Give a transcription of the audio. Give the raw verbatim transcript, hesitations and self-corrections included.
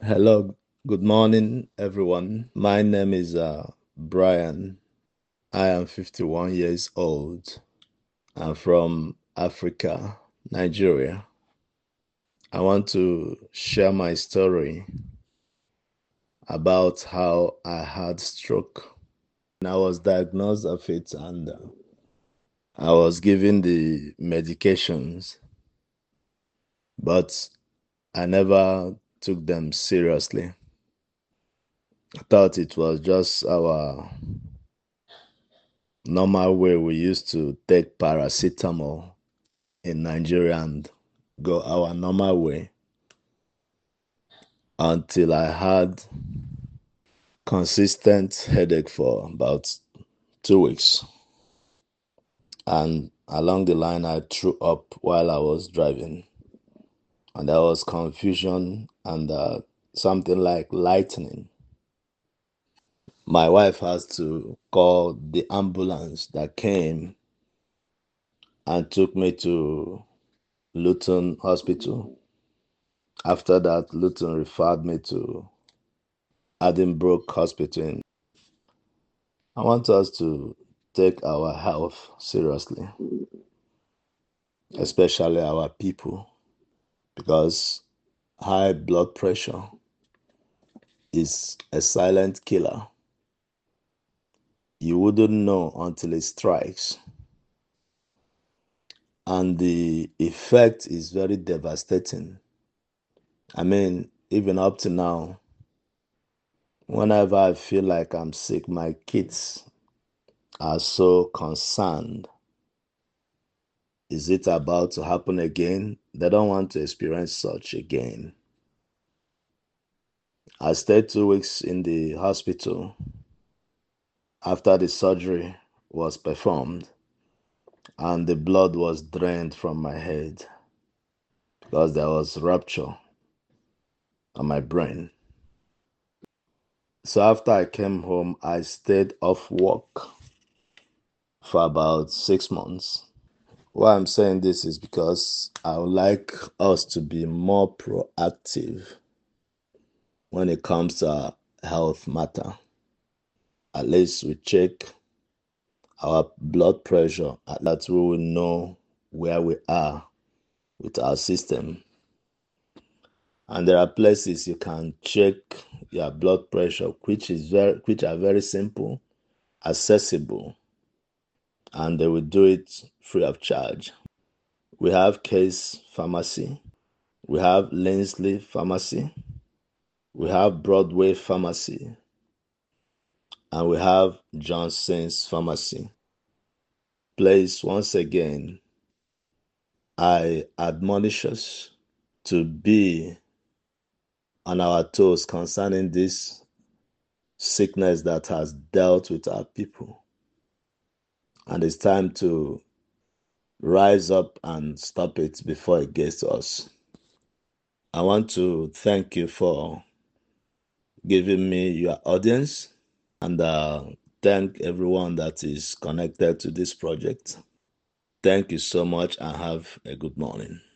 Hello, good morning, everyone. My name is uh, Brian. I am fifty-one years old. I'm from Africa, Nigeria. I want to share my story about how I had stroke. I was diagnosed of it and uh, I was given the medications, but I never took them seriously. I thought it was just our normal way we used to take paracetamol in Nigeria and go our normal way until I had consistent headache for about two weeks. And along the line, I threw up while I was driving. And there was confusion and uh, something like lightning. My wife has to call the ambulance that came and took me to Luton Hospital. After that, Luton referred me to Addenbrooke Hospital. I want us to take our health seriously, especially our people, because high blood pressure is a silent killer. You wouldn't know until it strikes. And the effect is very devastating. I mean, even up to now, whenever I feel like I'm sick, my kids are so concerned. Is it about to happen again? They don't want to experience such again. I stayed two weeks in the hospital after the surgery was performed and the blood was drained from my head because there was rupture on my brain. So after I came home, I stayed off work for about six months. Why I'm saying this is because I would like us to be more proactive when it comes to health matter. At least we check our blood pressure, that we will know where we are with our system. And there are places you can check your blood pressure, which is very, which are very simple, accessible, and they will do it free of charge. We have Case Pharmacy, we have Linsley Pharmacy, we have Broadway Pharmacy, and we have Johnson's Pharmacy. Please, once again, I admonish us to be on our toes concerning this sickness that has dealt with our people. And it's time to rise up and stop it before it gets to us. I want to thank you for giving me your audience and uh, thank everyone that is connected to this project. Thank you so much and have a good morning.